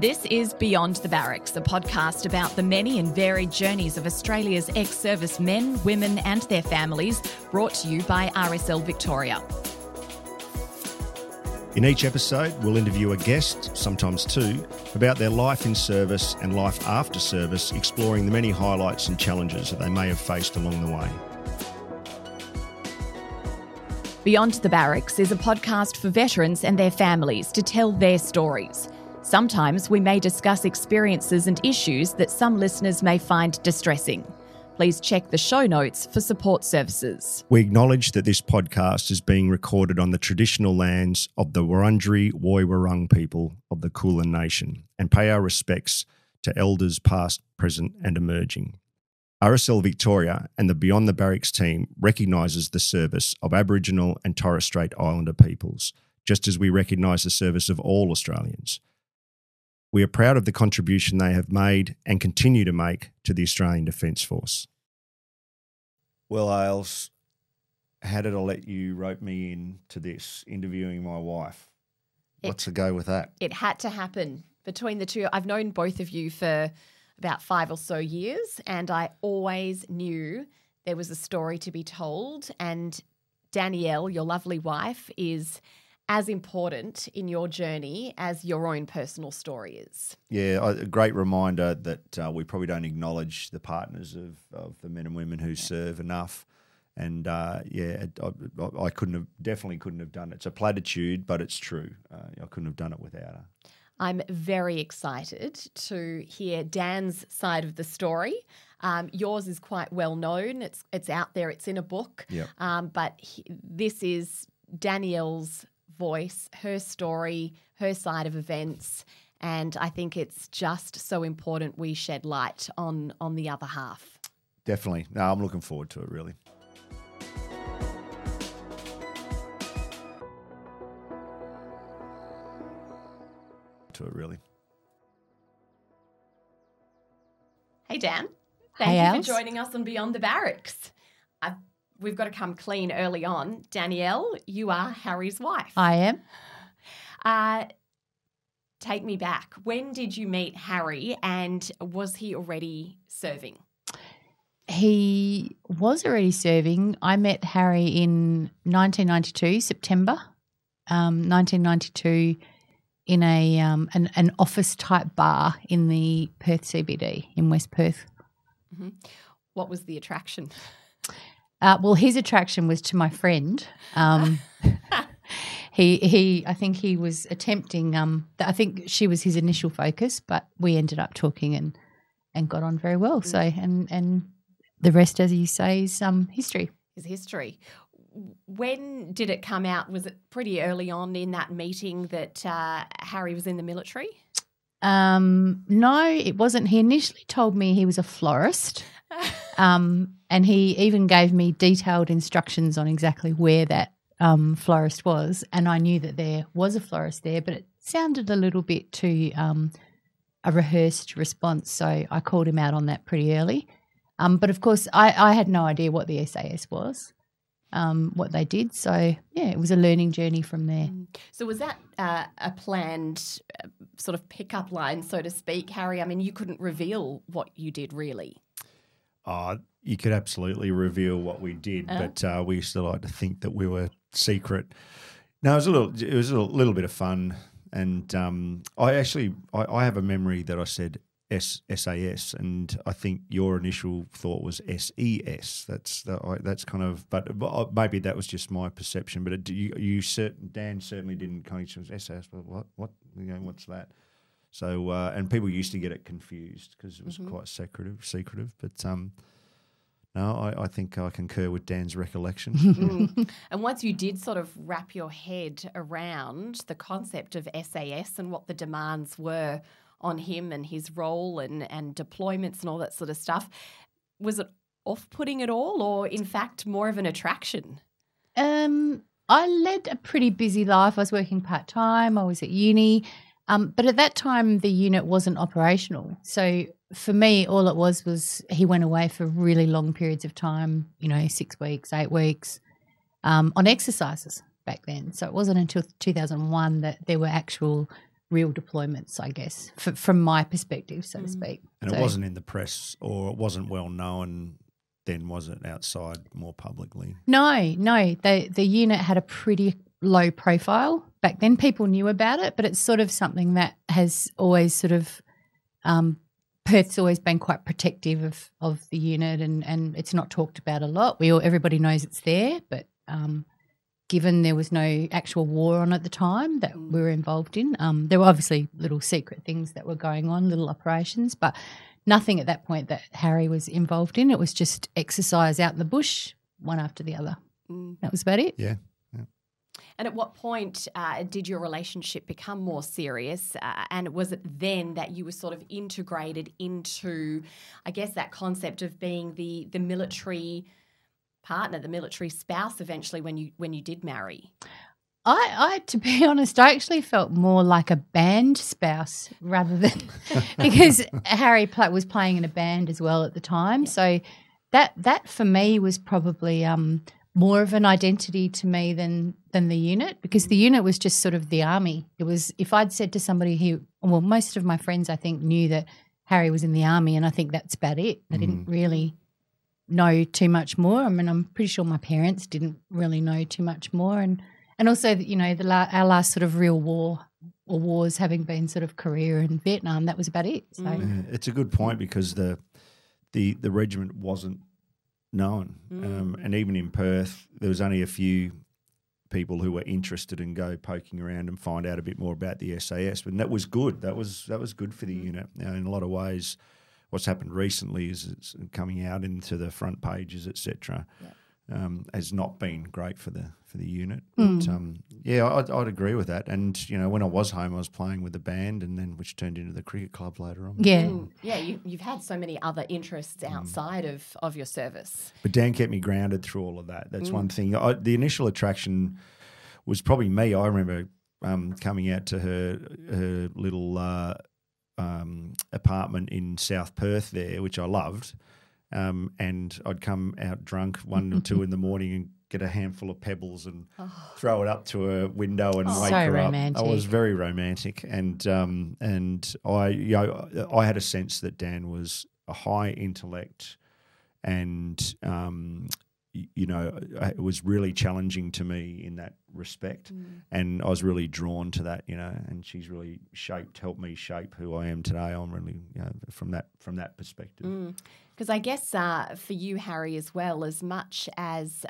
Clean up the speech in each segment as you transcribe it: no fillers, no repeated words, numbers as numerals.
This is Beyond the Barracks, a podcast about the many and varied journeys of Australia's ex-service men, women and their families, brought to you by RSL Victoria. In each episode, we'll interview a guest, sometimes two, about their life in service and life after service, exploring the many highlights and challenges that they may have faced along the way. Beyond the Barracks is a podcast for veterans and their families to tell their stories. Sometimes we may discuss experiences and issues that some listeners may find distressing. Please check the show notes for support services. We acknowledge that this podcast is being recorded on the traditional lands of the Wurundjeri Woi-wurrung people of the Kulin Nation and pay our respects to elders past, present and emerging. RSL Victoria and the Beyond the Barracks team recognises the service of Aboriginal and Torres Strait Islander peoples, just as we recognise the service of all Australians. We are proud of the contribution they have made and continue to make to the Australian Defence Force. Well, Ailes, how did I let you rope me in to this, interviewing my wife? What's the go with that? It had to happen between the two. I've known both of you for about 5 or so years, and I always knew there was a story to be told. And Danielle, your lovely wife, is as important in your journey as your own personal story is. Yeah, a great reminder that we probably don't acknowledge the partners of the men and women who serve enough. And I definitely couldn't have done it. It's a platitude, but it's true. I couldn't have done it without her. I'm very excited to hear Dan's side of the story. Yours is quite well known. It's out there. It's in a book. Yep. This is Danielle's voice, her story, her side of events, and I think it's just so important we shed light on the other half. Definitely. No, I'm looking forward to it, really. Hey, Dan. Hey, Thank you Els. for joining us on Beyond the Barracks. We've got to come clean early on. Danielle, you are Harry's wife. I am. Take me back. When did you meet Harry, and was he already serving? He was already serving. I met Harry in 1992, September 1992, in an office-type bar in the Perth CBD in West Perth. Mm-hmm. What was the attraction? Well, his attraction was to my friend. I think he was attempting. I think she was his initial focus, but we ended up talking and got on very well. So and the rest, as you say, is history. Is history. When did it come out? Was it pretty early on in that meeting that Harry was in the military? No, it wasn't. He initially told me he was a florist. And he even gave me detailed instructions on exactly where that florist was, and I knew that there was a florist there, but it sounded a little bit too a rehearsed response, so I called him out on that pretty early. But, of course, I had no idea what the SAS was, what they did, so, yeah, it was a learning journey from there. So was that a planned sort of pickup line, so to speak, Harry? I mean, you couldn't reveal what you did really. You could absolutely reveal what we did, but we used to like to think that we were secret. No, it was a little bit of fun, and I have a memory that I said SAS, and I think your initial thought was SES. That's kind of, but maybe that was just my perception. But Dan certainly didn't kind of SAS. What what's that? So and people used to get it confused because it was quite secretive. But no, I think I concur with Dan's recollection. And once you did sort of wrap your head around the concept of SAS and what the demands were on him and his role and deployments and all that sort of stuff, was it off-putting at all, or in fact more of an attraction? I led a pretty busy life. I was working part-time. I was at uni. But at that time, the unit wasn't operational. So for me, all it was he went away for really long periods of time, 6 weeks, 8 weeks, on exercises back then. So it wasn't until 2001 that there were actual real deployments, I guess, from my perspective, so to speak. And it wasn't in the press, or it wasn't well known then, was it, outside more publicly? No. The unit had a pretty low profile back then. People knew about it, but it's sort of something that has always sort of Perth's always been quite protective of the unit, and it's not talked about a lot. Everybody knows it's there, but given there was no actual war on at the time that we were involved in, there were obviously little secret things that were going on, little operations, but nothing at that point that Harry was involved in. It was just exercise out in the bush, one after the other. That was about it. Yeah. And at what point did your relationship become more serious? And was it then that you were sort of integrated into, I guess, that concept of being the military partner, the military spouse eventually when you did marry? I, to be honest, I actually felt more like a band spouse rather than because Harry was playing in a band as well at the time. So that for me was probably more of an identity to me than the unit, because the unit was just sort of the army. It was, if I'd said to somebody most of my friends I think knew that Harry was in the army, and I think that's about it. They didn't really know too much more. I mean, I'm pretty sure my parents didn't really know too much more, and also, you know, our last sort of real war or wars having been sort of Korea and Vietnam, that was about it. So it's a good point, because the regiment wasn't known, and even in Perth, there was only a few people who were interested in go poking around and find out a bit more about the SAS, but that was good. That was good for the unit. Now, in a lot of ways, what's happened recently is it's coming out into the front pages, etc. Has not been great for the unit. But, I'd agree with that. And you know, when I was home, I was playing with the band, and then which turned into the cricket club later on. You've had so many other interests outside of your service. But Dan kept me grounded through all of that. That's one thing. The initial attraction was probably me. I remember coming out to her little apartment in South Perth there, which I loved. And I'd come out drunk 1 or 2 in the morning and get a handful of pebbles and throw it up to her window and wake her romantic. up. I was very romantic, and I had a sense that Dan was a high intellect, and it was really challenging to me in that respect, and I was really drawn to that, and she's really helped me shape who I am today. I'm really, from that perspective. Because I guess for you, Harry, as well, as much as,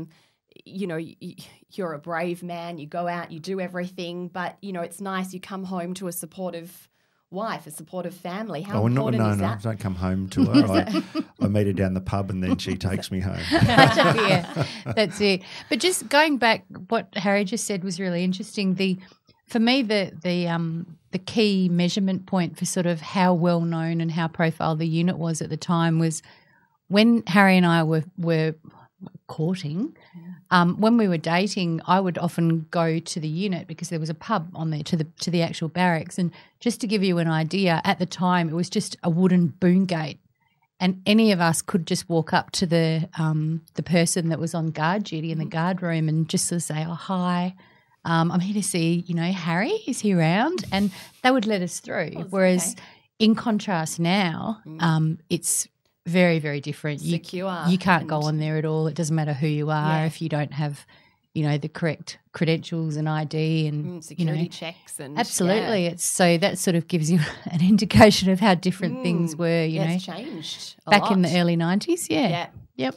you're a brave man, you go out, you do everything, but, it's nice you come home to a supportive wife, a supportive family. How important is that? No, don't come home to her. I meet her down the pub and then she takes me home. Yeah, that's it. But just going back, what Harry just said was really interesting. For me, the key measurement point for sort of how well known and how profile the unit was at the time was when Harry and I were courting. When we were dating, I would often go to the unit because there was a pub on there to the actual barracks. And just to give you an idea, at the time it was just a wooden boom gate, and any of us could just walk up to the person that was on guard duty in the guard room and just sort of say, "Oh, hi. I'm here to see, Harry, is he around?" And they would let us through. Whereas in contrast now, it's very, very different. Secure. You can't go on there at all. It doesn't matter who you are if you don't have, the correct credentials and ID and security checks and absolutely. It's so that sort of gives you an indication of how different things were. It's changed back in the early 90s. Yeah. Yep.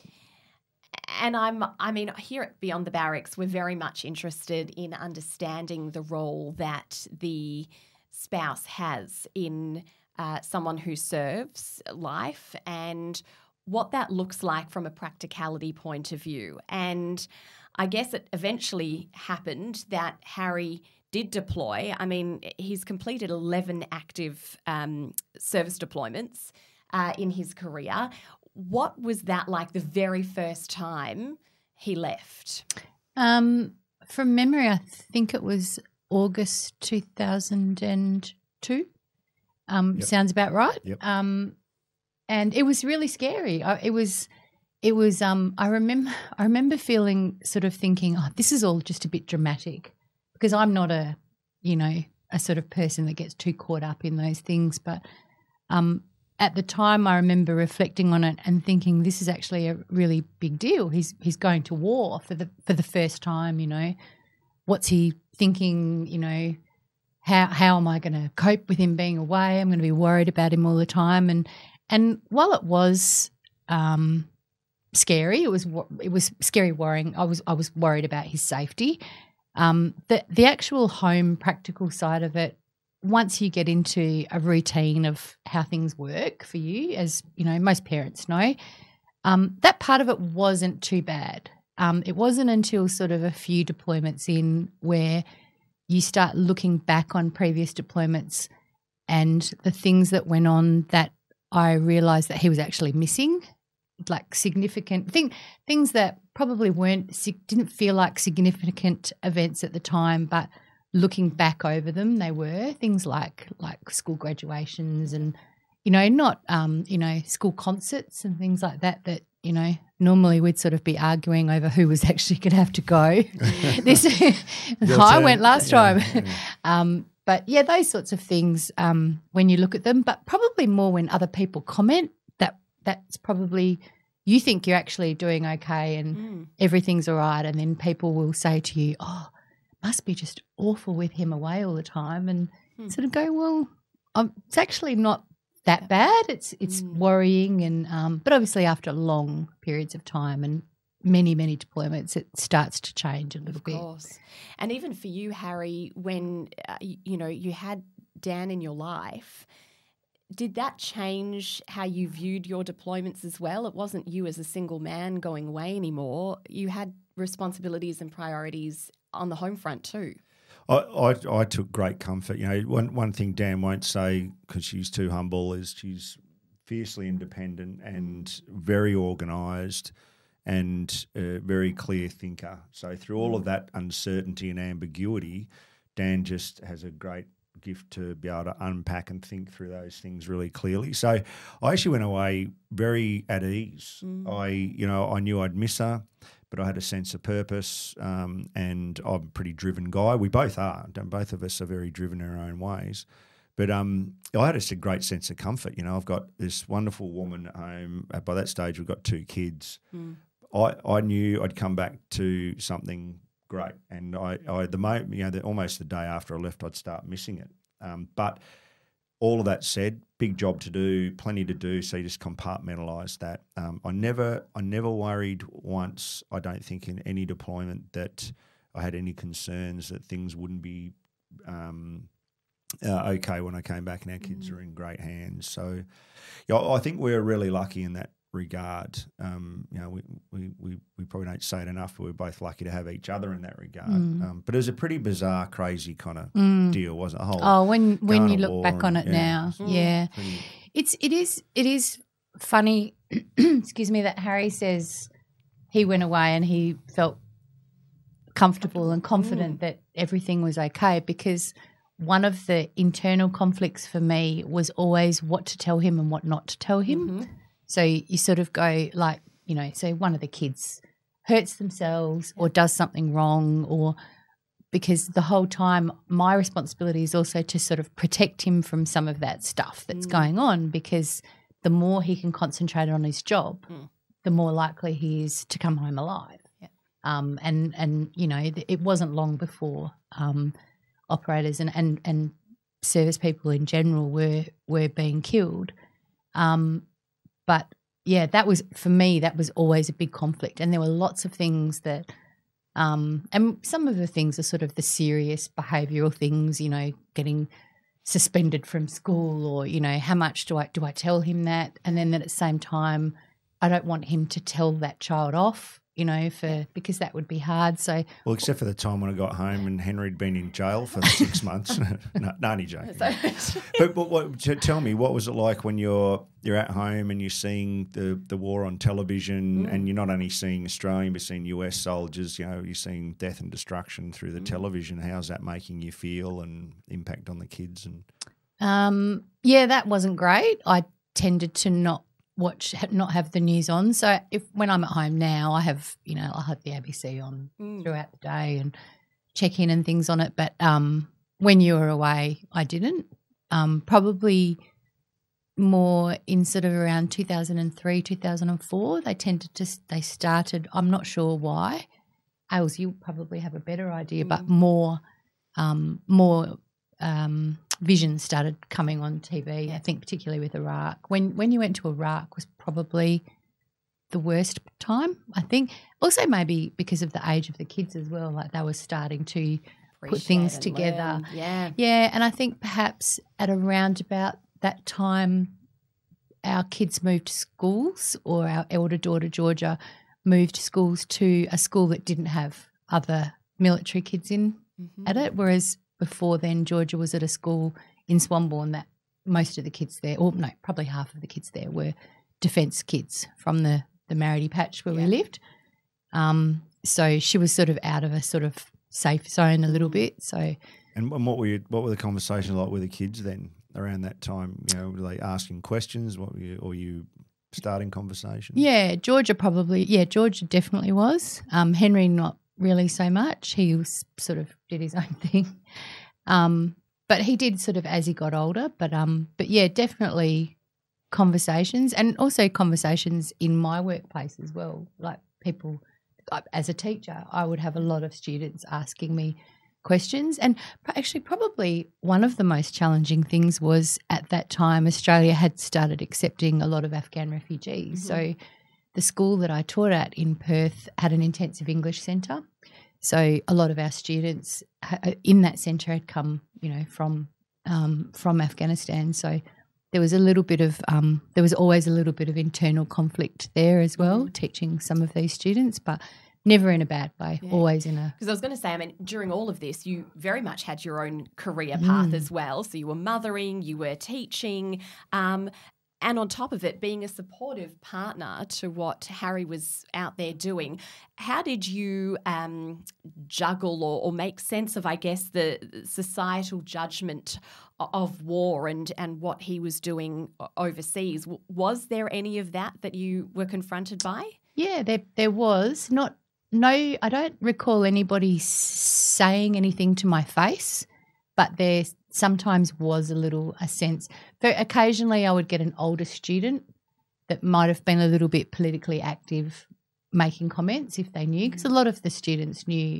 And here at Beyond the Barracks, we're very much interested in understanding the role that the spouse has in someone who serves life and what that looks like from a practicality point of view. And I guess it eventually happened that Harry did deploy. I mean, he's completed 11 active service deployments in his career. What was that like the very first time he left? From memory, I think it was August 2002. Sounds about right. Yep. And it was really scary. I remember feeling sort of thinking, oh, this is all just a bit dramatic, because I'm not a a sort of person that gets too caught up in those things. But at the time, I remember reflecting on it and thinking, this is actually a really big deal. He's going to war for the first time. You know, what's he thinking? You know, how am I going to cope with him being away? I'm going to be worried about him all the time. And while it was scary, it was scary, worrying. I was worried about his safety. The actual home practical side of it, once you get into a routine of how things work for you, as you know, most parents know, that part of it wasn't too bad. It wasn't until sort of a few deployments in where you start looking back on previous deployments and the things that went on that I realised that he was actually missing, like significant things that probably didn't feel like significant events at the time, but looking back over them, they were things like school graduations and, you know, not, school concerts and things like that, you know, normally we'd sort of be arguing over who was actually going to have to go. I went last time. But, yeah, those sorts of things when you look at them, but probably more when other people comment, that's probably you think you're actually doing okay and everything's all right, and then people will say to you, oh, must be just awful with him away all the time, and sort of go, well, it's actually not that bad. It's worrying, and but obviously after long periods of time and many deployments, it starts to change a little bit. Of course. And even for you, Harry, when you had Dan in your life, did that change how you viewed your deployments as well? It wasn't you as a single man going away anymore. You had responsibilities and priorities on the home front too. I took great comfort. You know, one thing Dan won't say, because she's too humble, is she's fiercely independent and very organised and a very clear thinker. So through all of that uncertainty and ambiguity, Dan just has a great gift to be able to unpack and think through those things really clearly. So I actually went away very at ease. I knew I'd miss her, but I had a sense of purpose, and I'm a pretty driven guy. We both are. Both of us are very driven in our own ways. But I had a great sense of comfort. You know, I've got this wonderful woman at home. By that stage, we've got 2 kids. I knew I'd come back to something great, and almost the day after I left, I'd start missing it. But all of that said, big job to do, plenty to do. So you just compartmentalise that. I never worried once, I don't think, in any deployment that I had any concerns that things wouldn't be okay when I came back, and our kids are in great hands. So, I think we're really lucky in that regard. We probably don't say it enough, but we're both lucky to have each other in that regard. But it was a pretty bizarre, crazy kind of deal, wasn't it? When you look back on it now, it is funny. Excuse me, that Harry says he went away and he felt comfortable and confident that everything was okay, because one of the internal conflicts for me was always what to tell him and what not to tell him. So you sort of go like, say one of the kids hurts themselves or does something wrong, or because the whole time my responsibility is also to sort of protect him from some of that stuff that's going on, because the more he can concentrate on his job, the more likely he is to come home alive. Yeah. And it wasn't long before operators and service people in general were being killed. But yeah, that was, for me, that was always a big conflict. And there were lots of things that, and some of the things are sort of the serious behavioural things, getting suspended from school, or, how much do I tell him that? And then at the same time, I don't want him to tell that child off, because that would be hard. So, well, except for the time when I got home and Henry had been in jail for 6 months. No, only joking. But tell me, what was it like when you're at home and you're seeing the war on television, and you're not only seeing Australian, but seeing US soldiers, you're seeing death and destruction through the television. How's that making you feel and impact on the kids? And that wasn't great. I tended to not have the news on. So when I'm at home now, I have, I'll have the ABC on throughout the day and check in and things on it. But when you were away, I didn't. Probably more in sort of around 2003, 2004, they started, I'm not sure why. Ailes, you probably have a better idea, but more vision started coming on TV, I think particularly with Iraq. When you went to Iraq was probably the worst time, I think. Also maybe because of the age of the kids as well, like they were starting to put things together. Yeah. Yeah, and I think perhaps at around about that time our kids moved to schools, or our elder daughter Georgia moved schools to a school that didn't have other military kids in at it, whereas before then Georgia was at a school in Swanbourne that most of the kids there, or no, probably half of the kids there were defence kids from the Marity Patch where we lived. So she was sort of out of a sort of safe zone a little bit. So, and what were the conversations like with the kids then around that time? You know, were they asking questions? Or were you starting conversations? Yeah, Georgia definitely was. Henry not really so much. He was sort of did his own thing. But he did sort of as he got older. But yeah, definitely conversations, and also conversations in my workplace as well. Like people, as a teacher, I would have a lot of students asking me questions. And actually probably one of the most challenging things was at that time Australia had started accepting a lot of Afghan refugees. So the school that I taught at in Perth had an intensive English centre. So a lot of our students in that centre had come, you know, from Afghanistan. So there was always a little bit of internal conflict there as well, teaching some of these students, but never in a bad way, always in a... Because I was going to say, I mean, during all of this, you very much had your own career path as well. So you were mothering, you were teaching, and on top of it, being a supportive partner to what Harry was out there doing. How did you juggle or make sense of, I guess, the societal judgment of war and what he was doing overseas? Was there any of that you were confronted by? Yeah, there was. No, I don't recall anybody saying anything to my face, but there sometimes was a sense. So occasionally I would get an older student that might have been a little bit politically active making comments if they knew, because a lot of the students knew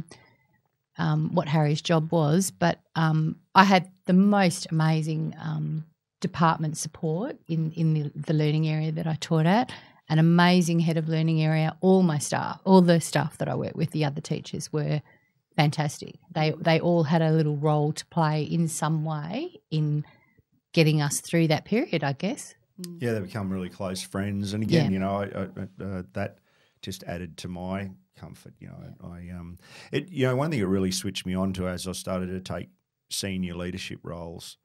what Harry's job was. But I had the most amazing department support in the learning area that I taught at. An amazing head of learning area. All the staff that I worked with, the other teachers were fantastic. They all had a little role to play in some way in getting us through that period, I guess. Yeah, they become really close friends. And again, you know, I that just added to my comfort. You know, one thing it really switched me on to as I started to take senior leadership roles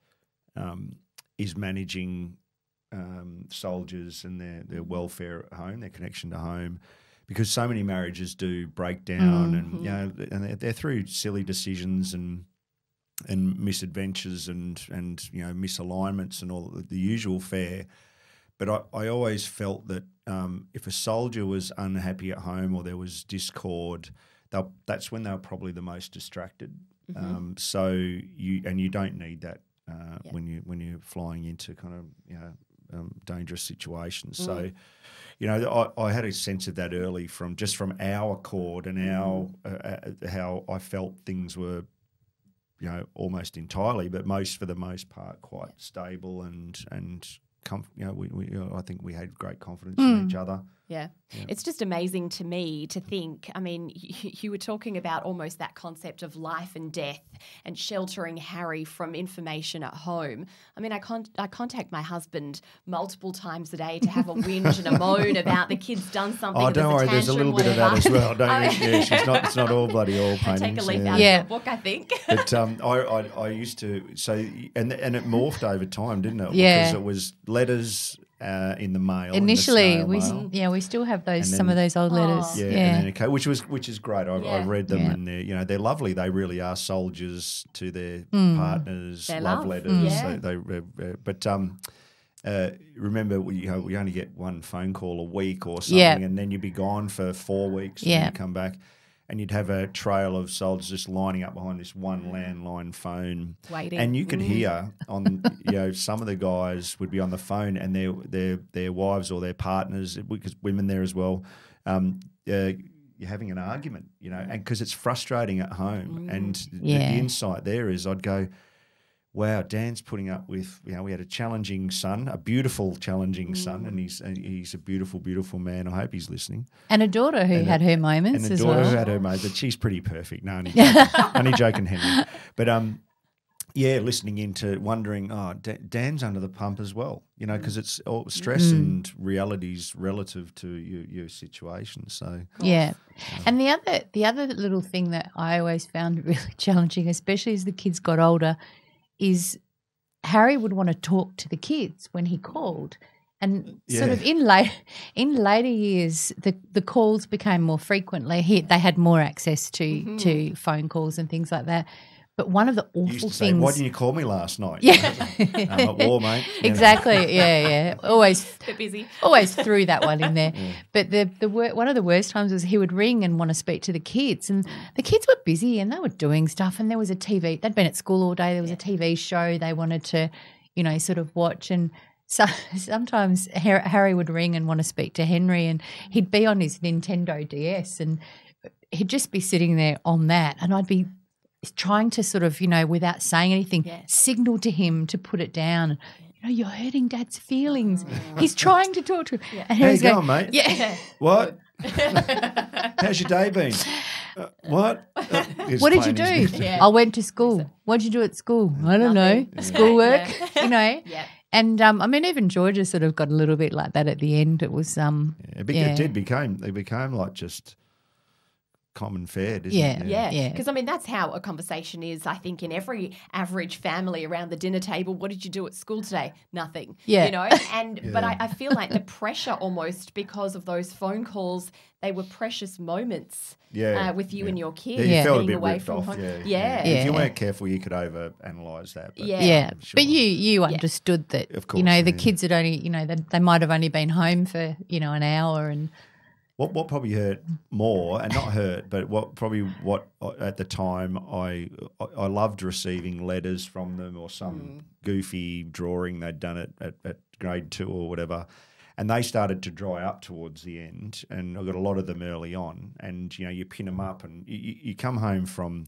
is managing soldiers and their welfare at home, their connection to home, because so many marriages do break down, and you know, and they're through silly decisions and misadventures and you know, misalignments and all the usual fare. But I always felt that if a soldier was unhappy at home or there was discord, that's when they were probably the most distracted. So you don't need that when you're flying into kind of, you know, dangerous situations. So, you know, I had a sense of that early from our accord and our how I felt things were, you know, almost entirely, but for the most part, quite stable and you know, I think we had great confidence in each other. Yeah. It's just amazing to me to think, I mean, you were talking about almost that concept of life and death and sheltering Harry from information at home. I mean, I contact my husband multiple times a day to have a whinge and a moan about the kid's done something. Oh, don't worry, there's a little bit of that as well. It's not all bloody all paintings. Take a leaf out of the book, I think. But I used to say, and it morphed over time, didn't it? Yeah. Because it was letters in the mail. Initially, mail. we still have some of those old letters. And then which is great. I've read them, and they're lovely. They really are soldiers to their partners. Their love letters. Remember, we only get one phone call a week or something, and then you'd be gone for 4 weeks, and then you come back. and you'd have a trail of soldiers just lining up behind this one landline phone, Waiting. and you could hear on some of the guys would be on the phone, and their wives or their partners, because women there as well. You're having an argument, and because it's frustrating at home. And the insight there is, I'd go, wow, Dan's putting up with, we had a challenging son, a beautiful, challenging son, and he's a beautiful, beautiful man. I hope he's listening. And a daughter who had her moments and as a daughter well. who had her moments, but she's pretty perfect. No, only joking, Henry. But listening into wondering, Dan's under the pump as well, because it's all stress and realities relative to your situation. So and the other little thing that I always found really challenging, especially as the kids got older, is Harry would want to talk to the kids when he called. And sort of in later years, the calls became more frequently. They had more access to phone calls and things like that. But one of the awful used to things. Say, why didn't you call me last night? Yeah, I'm at war, mate. Exactly. Yeah. Always Bit busy. Always threw that one in there. But one of the worst times was he would ring and want to speak to the kids, and the kids were busy and they were doing stuff, and there was a TV. They'd been at school all day. There was a TV show they wanted to, sort of watch, and so sometimes Harry would ring and want to speak to Henry, and he'd be on his Nintendo DS, and he'd just be sitting there on that, and I'd be trying to sort of, without saying anything, signal to him to put it down. You're hurting Dad's feelings. He's trying to talk to him. Yeah. How you going, mate? Yeah. What? How's your day been? What? What did you do? I went to school. What did you do at school? I don't know. Schoolwork, Yeah. And even Georgia sort of got a little bit like that at the end. It was It became like just common fare, didn't it? Yeah. Because, that's how a conversation is, I think, in every average family around the dinner table. What did you do at school today? Nothing. Yeah. But I feel like the pressure almost because of those phone calls, they were precious moments with you and your kids. Yeah, you felt a being bit away ripped from off. home. Yeah. If you weren't careful, you could overanalyse that. But, sure. But you understood that, of course, the kids had only, they might have only been home for, an hour and... What probably hurt more, and not hurt, but what at the time I loved receiving letters from them, or some goofy drawing they'd done at grade 2 or whatever, and they started to dry up towards the end, and I got a lot of them early on, and you pin them up, and you come home from,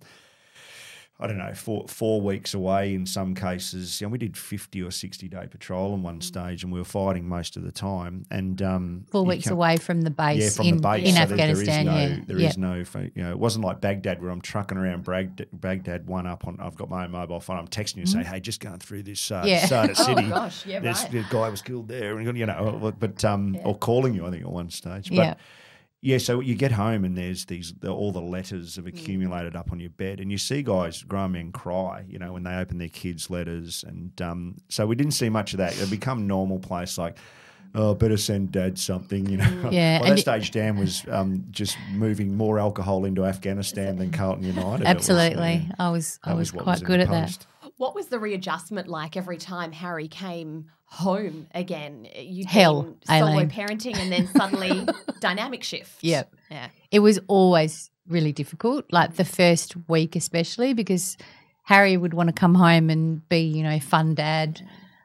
I don't know, 4 weeks away in some cases. We did 50 or 60-day patrol in one stage, and we were fighting most of the time. And 4 weeks away from the base, the base in so Afghanistan. There is no, it wasn't like Baghdad where I'm trucking around Baghdad one up on. I've got my own mobile phone. I'm texting you and say, hey, just going through this Sada City. Oh gosh, The guy was killed there, and but or calling you, I think, at one stage. But, yeah, so you get home and there's all the letters have accumulated up on your bed, and you see guys, grown men, cry, when they open their kids' letters, and so we didn't see much of that. It become normal place, like, better send Dad something, Yeah, By that stage, Dan was just moving more alcohol into Afghanistan than Carlton United. Absolutely, I was quite good at that. What was the readjustment like every time Harry came home again? You'd Hell, been solo Aileen. parenting, and then suddenly dynamic shift. Yep. Yeah. It was always really difficult, like the first week especially, because Harry would want to come home and be, fun dad,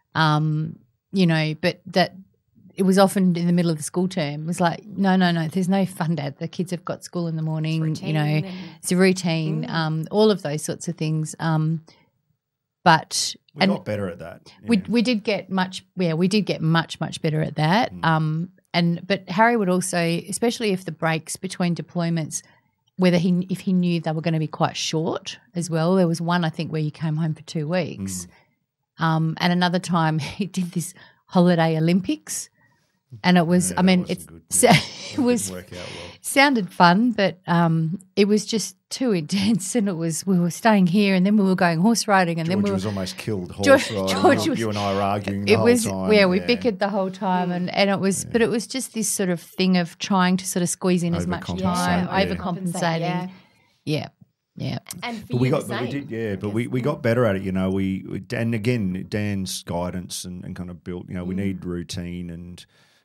but that it was often in the middle of the school term. It was like, no, there's no fun dad. The kids have got school in the morning, it's a routine, all of those sorts of things. But we got better at that. We did get much better at that. But Harry would also, especially if the breaks between deployments, if he knew they were going to be quite short as well. There was one, I think, where you came home for 2 weeks, and another time he did this holiday Olympics, and it was, it was work out well. Sounded fun, but it was just too intense, and we were staying here, and then we were going horse riding, and George then we were, was almost killed horse riding. You and I were arguing the whole time. Yeah, we bickered the whole time, and it was, but it was just this sort of thing of trying to sort of squeeze in as much time, overcompensating. Yeah. And for we got better at it. And again, Dan's guidance and kind of built. We need routine, and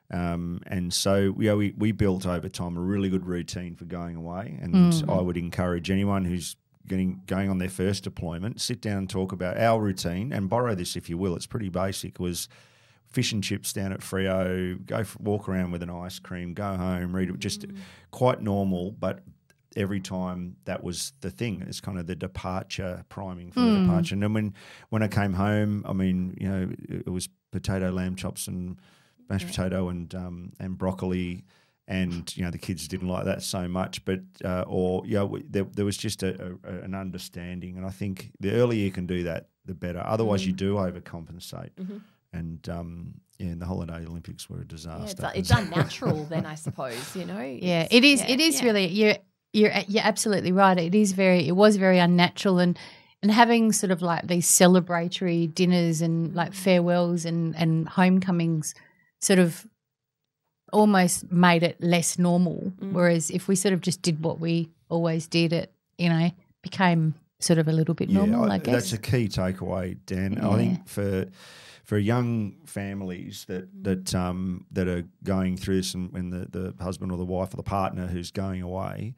And so we built over time a really good routine for going away, and I would encourage anyone who's going on their first deployment, sit down and talk about our routine and borrow this if you will. It's pretty basic. It was fish and chips down at Freo, walk around with an ice cream, go home, read it, just quite normal, but every time that was the thing. It's kind of the departure, priming for the departure. And then when I came home, I mean, it was potato, lamb chops and mashed potato and broccoli, and the kids didn't like that so much. But there was just an understanding, and I think the earlier you can do that, the better. Otherwise, you do overcompensate. And the holiday Olympics were a disaster. Yeah, it's unnatural then, I suppose. Yeah, it is. It is really. You're absolutely right. It was very unnatural, and having sort of like these celebratory dinners and like farewells and homecomings sort of almost made it less normal. Whereas if we sort of just did what we always did, it became sort of a little bit normal. I guess that's a key takeaway, Dan. Yeah. I think for young families that are going through this, and the husband or the wife or the partner who's going away,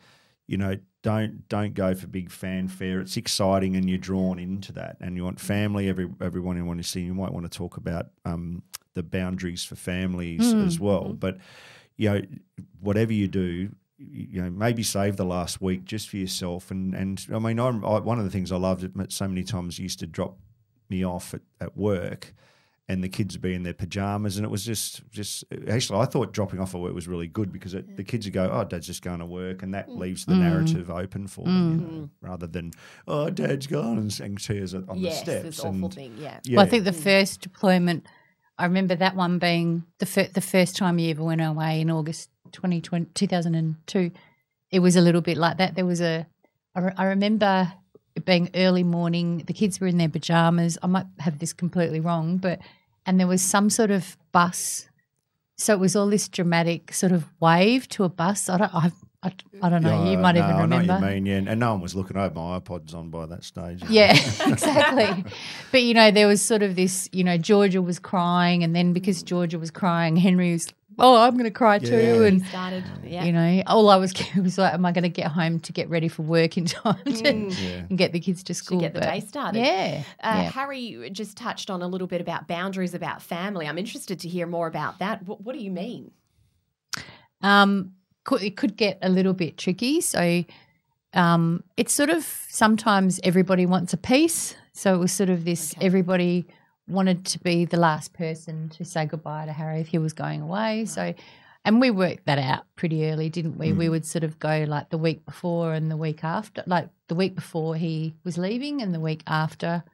don't go for big fanfare. It's exciting and you're drawn into that, and you want family. Everyone you want to see. You might want to talk about the boundaries for families as well. But whatever you do, maybe save the last week just for yourself. And I mean, one of the things I loved so many times used to drop me off at work, and the kids would be in their pajamas, and it was just actually I thought dropping off at work was really good, because the kids would go, oh, Dad's just going to work, and that leaves the narrative open for them, rather than, oh, Dad's gone, and tears on the steps. Yes, this awful thing, yeah. Well, I think the first deployment, I remember that one being the first time you ever went away in August 2002. It was a little bit like that. There was I remember it being early morning, the kids were in their pajamas. I might have this completely wrong, and there was some sort of bus. So it was all this dramatic sort of wave to a bus. I don't know. You might even remember. I know what you mean, yeah. And no one was looking over. My iPod's on by that stage. Yeah, exactly. But, there was sort of this, Georgia was crying, and then because Georgia was crying, Henry was, I'm going to cry too. And, started, all I was like, am I going to get home to get ready for work in time and get the kids to school? To get the day started. Yeah. Harry just touched on a little bit about boundaries, about family. I'm interested to hear more about that. What do you mean? It could get a little bit tricky. So it's sort of sometimes everybody wants a piece. So it was sort of this everybody wanted to be the last person to say goodbye to Harry if he was going away. Right. So, and we worked that out pretty early, didn't we? We would sort of go like the week before and the week after, like the week before he was leaving and the week after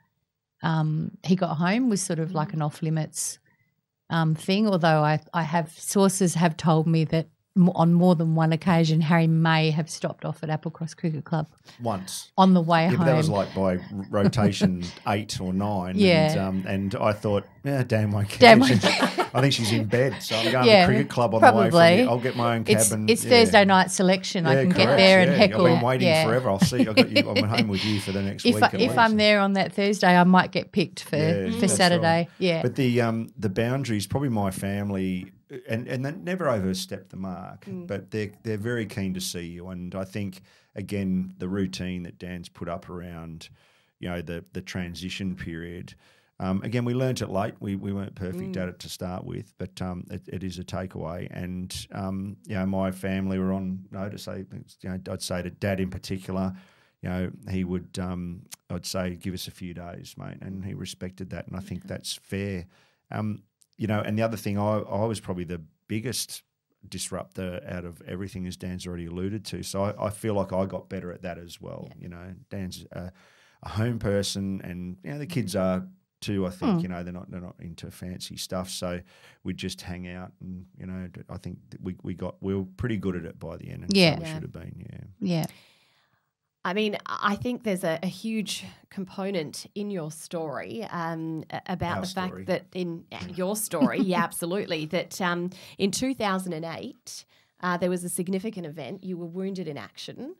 he got home was sort of like an off-limits thing, although I have sources have told me that on more than one occasion, Harry may have stopped off at Applecross Cricket Club once on the way home. But that was like by rotation 8 or 9. Yeah, and I thought, Dan won't care. I think she's in bed, so I'm going to the cricket club on the way from here. I'll get my own cabin. It's Thursday night selection. I can get there and heckle. I've been waiting forever. I'll see. I'm home with you for the next week. If I'm there on that Thursday, I might get picked for Saturday. Right. Yeah, but the boundaries, probably my family. And they never overstep the mark, but they're very keen to see you. And I think, again, the routine that Dan's put up around, the transition period, again, we learnt it late. We weren't perfect at it to start with, but it is a takeaway. And, my family were on notice. I'd say to Dad in particular, he would, I'd say, give us a few days, mate, and he respected that, and I think that's fair. And the other thing, I was probably the biggest disruptor out of everything, as Dan's already alluded to. So I feel like I got better at that as well. Yeah. Dan's a home person, and the kids are too. I think they're not into fancy stuff. So we just hang out, and I think we were pretty good at it by the end. And so we should have been. Yeah. I mean, I think there's a huge component in your story about fact that in your story, absolutely, that in 2008 there was a significant event. You were wounded in action.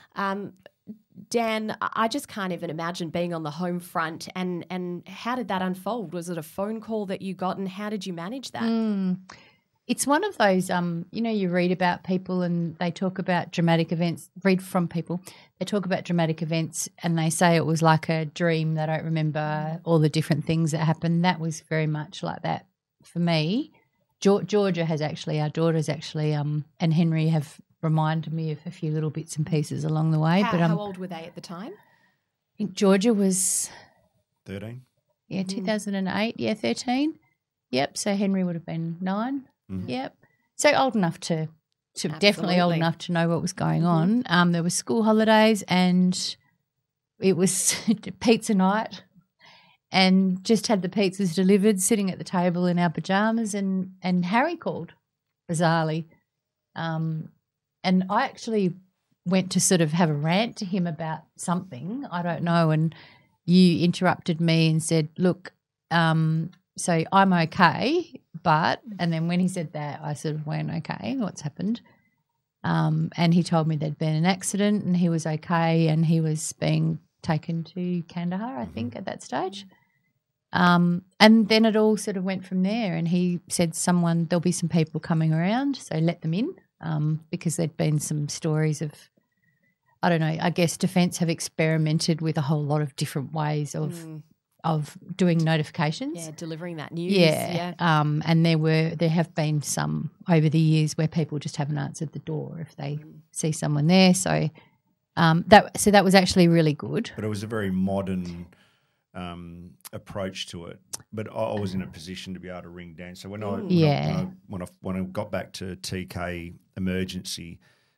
Dan, I just can't even imagine being on the home front. And how did that unfold? Was it a phone call that you got, and how did you manage that? It's one of those, you read about people and they talk about dramatic events, read from people. They talk about dramatic events and they say it was like a dream. They don't remember all the different things that happened. That was very much like that for me. Georgia has actually, our daughters actually, and Henry have reminded me of a few little bits and pieces along the way. How old were they at the time? I think Georgia was 13. Yeah, 2008. Yeah, 13. Yep. So Henry would have been 9. Mhm. Yep. So old enough to definitely old Absolutely. enough to know what was going on. There were school holidays and it was pizza night, and just had the pizzas delivered, sitting at the table in our pajamas, and Harry called bizarrely, and I actually went to sort of have a rant to him about something, I don't know, and you interrupted me and said, look, so I'm okay, but, and then when he said that, I sort of went, okay, what's happened? And he told me there'd been an accident and he was okay and he was being taken to Kandahar, I think, at that stage. And then it all sort of went from there, and he said there'll be some people coming around, so let them in, because there'd been some stories of, I don't know, I guess Defence have experimented with a whole lot of different ways of doing notifications. Yeah, delivering that news. Yeah. And there have been some over the years where people just haven't answered the door if they see someone there. So that was actually really good. But it was a very modern approach to it. But I was in a position to be able to ring Dan. So when I got back to TK emergency,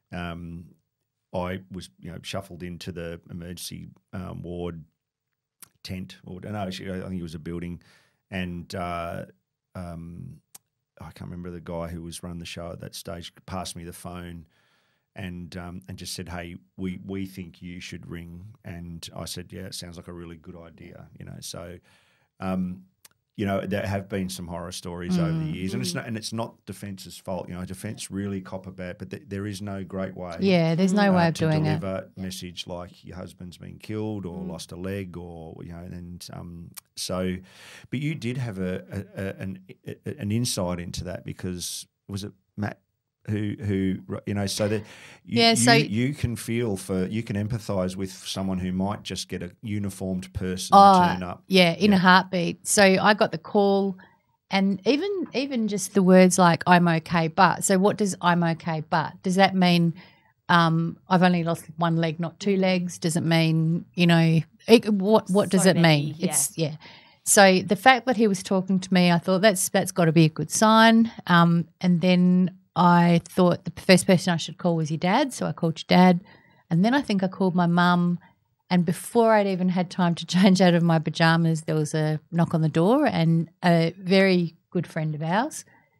I was shuffled into the emergency ward tent, or no, actually, I think it was a building, and I can't remember the guy who was running the show at that stage passed me the phone and just said, hey, we think you should ring, and I said, yeah, it sounds like a really good idea, So, there have been some horror stories over the years, and it's not Defence's fault. Defence really cop a bad, but there is no great way. Yeah, there's no way of to doing it. deliver a message like your husband's been killed or lost a leg, or so. But you did have an insight into that, because was it Matt who so that you can you can empathise with someone who might just get a uniformed person turn up. Yeah, in a heartbeat. So I got the call, and even just the words like "I'm okay, but." So what does "I'm okay, but"? Does that mean I've only lost one leg, not two legs? Does it mean what does it mean? Yeah. So the fact that he was talking to me, I thought that's got to be a good sign. And then I thought the first person I should call was your dad, so I called your dad, and then I think I called my mum, and before I'd even had time to change out of my pajamas, there was a knock on the door, and a very good friend of ours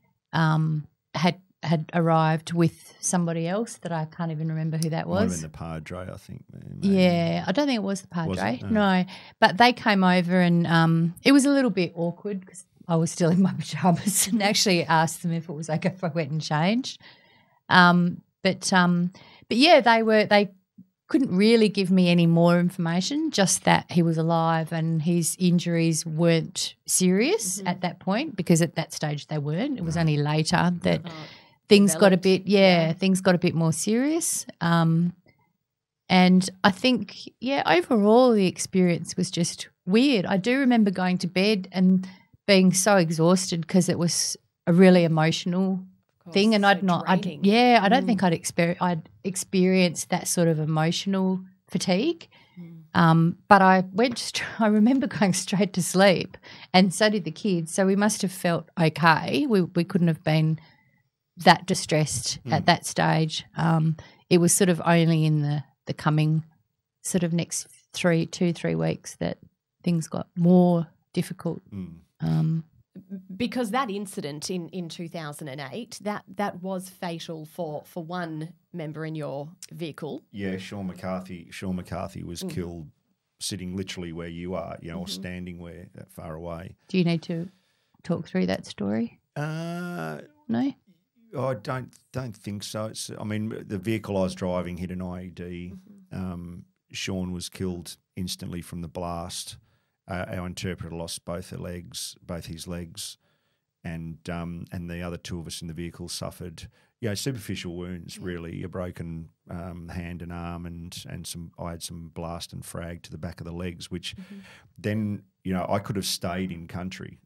had arrived with somebody else that I can't even remember who that was. Might have been the Padre, I think. Maybe. Yeah, I don't think it was the Padre. Was it? No, but they came over, and it was a little bit awkward because I was still in my pajamas, and actually asked them if it was okay if I went and changed. But yeah, they couldn't really give me any more information, just that he was alive and his injuries weren't serious at that point, because at that stage they weren't. It was only later that things got a bit more serious. And I think, overall the experience was just weird. I do remember going to bed and being so exhausted because it was a really emotional thing, and I don't think I'd experienced that sort of emotional fatigue. But I remember going straight to sleep, and so did the kids. So we must have felt okay. We couldn't have been that distressed at that stage. It was sort of only in the coming sort of next 3 weeks that things got more difficult. Because that incident in 2008, that was fatal for one member in your vehicle. Yeah, Sean McCarthy was killed sitting literally where you are, or standing that far away. Do you need to talk through that story? No? I don't think so. The vehicle I was driving hit an IED. Sean was killed instantly from the blast. Our interpreter lost both his legs, and the other two of us in the vehicle suffered, superficial wounds. Really, a broken hand and arm, and I had some blast and frag to the back of the legs, which then I could have stayed in country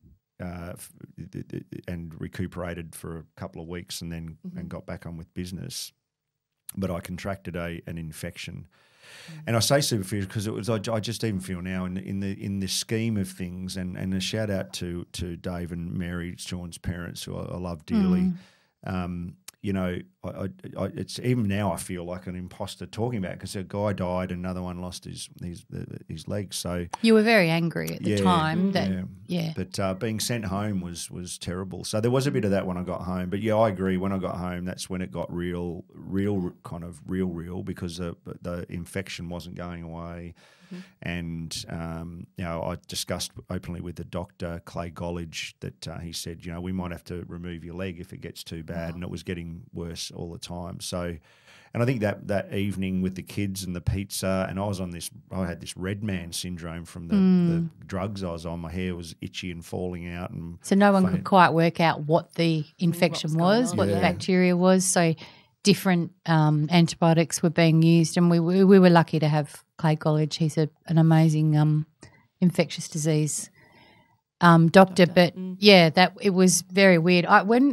and recuperated for a couple of weeks, and then and got back on with business. But I contracted an infection. And I say superficial because it was. I just even feel now in the scheme of things, and a shout out to Dave and Mary, Sean's parents, who I love dearly. It's even now I feel like an imposter talking about it, because a guy died and another one lost his legs. So you were very angry at the time. But being sent home was terrible. So there was a bit of that when I got home. But I agree. When I got home, that's when it got real, because the infection wasn't going away. And I discussed openly with the doctor, Clay Gollidge, that he said, we might have to remove your leg if it gets too bad, and it was getting worse all the time. So, and I think that evening with the kids and the pizza, and I had this red man syndrome from the drugs I was on. My hair was itchy and falling out, and so no one could quite work out what the infection was, what the bacteria was. So different antibiotics were being used, and we were lucky to have Clay Gollidge. He's an amazing infectious disease doctor. But that it was very weird.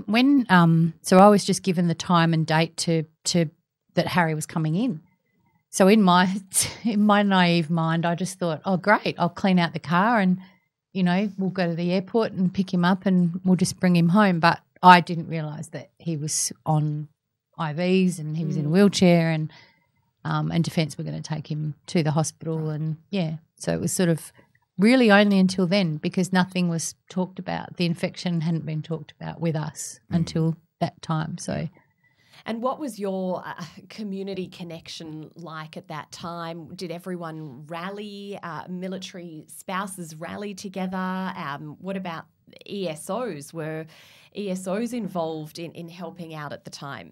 So I was just given the time and date to that Harry was coming in. So in my naive mind, I just thought, oh great, I'll clean out the car and we'll go to the airport and pick him up and we'll just bring him home. But I didn't realise that he was on IVs and he was in a wheelchair, and Defence were going to take him to the hospital. And so it was sort of really only until then, because nothing was talked about. The infection hadn't been talked about with us until that time. So, and what was your community connection like at that time? Did everyone rally? Military spouses rally together? What about ESOs? Were ESOs involved in helping out at the time?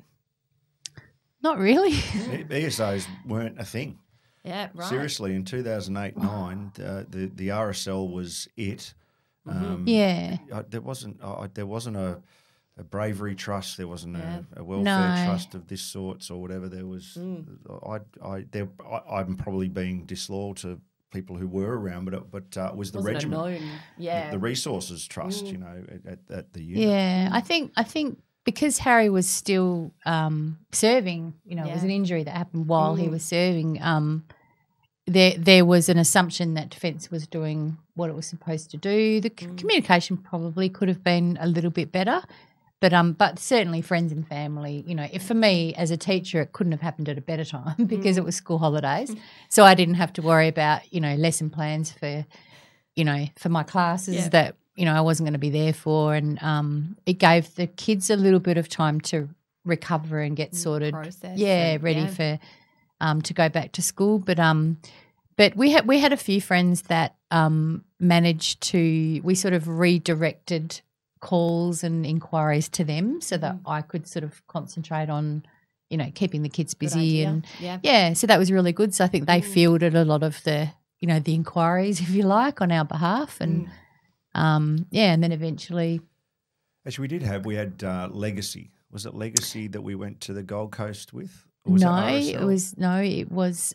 Not really. ESOs weren't a thing. Yeah, right. Seriously, in 2008-9, the RSL was it. There wasn't a bravery trust. There wasn't a welfare trust of this sort or whatever. There was. I'm probably being disloyal to people who were around, but it was the regiment, the resources trust. At the unit. Yeah, I think. Because Harry was still serving, it was an injury that happened while he was serving, there was an assumption that Defence was doing what it was supposed to do. The communication probably could have been a little bit better, but certainly friends and family, if for me as a teacher it couldn't have happened at a better time because it was school holidays. So I didn't have to worry about, lesson plans for my classes that I wasn't going to be there for, and it gave the kids a little bit of time to recover and get sorted. Ready for to go back to school. But we had a few friends that managed to. We sort of redirected calls and inquiries to them so that I could sort of concentrate on, keeping the kids busy and so that was really good. So I think they fielded a lot of the the inquiries, if you like, on our behalf and. And then eventually. Actually, we had Legacy. Was it Legacy that we went to the Gold Coast with? It was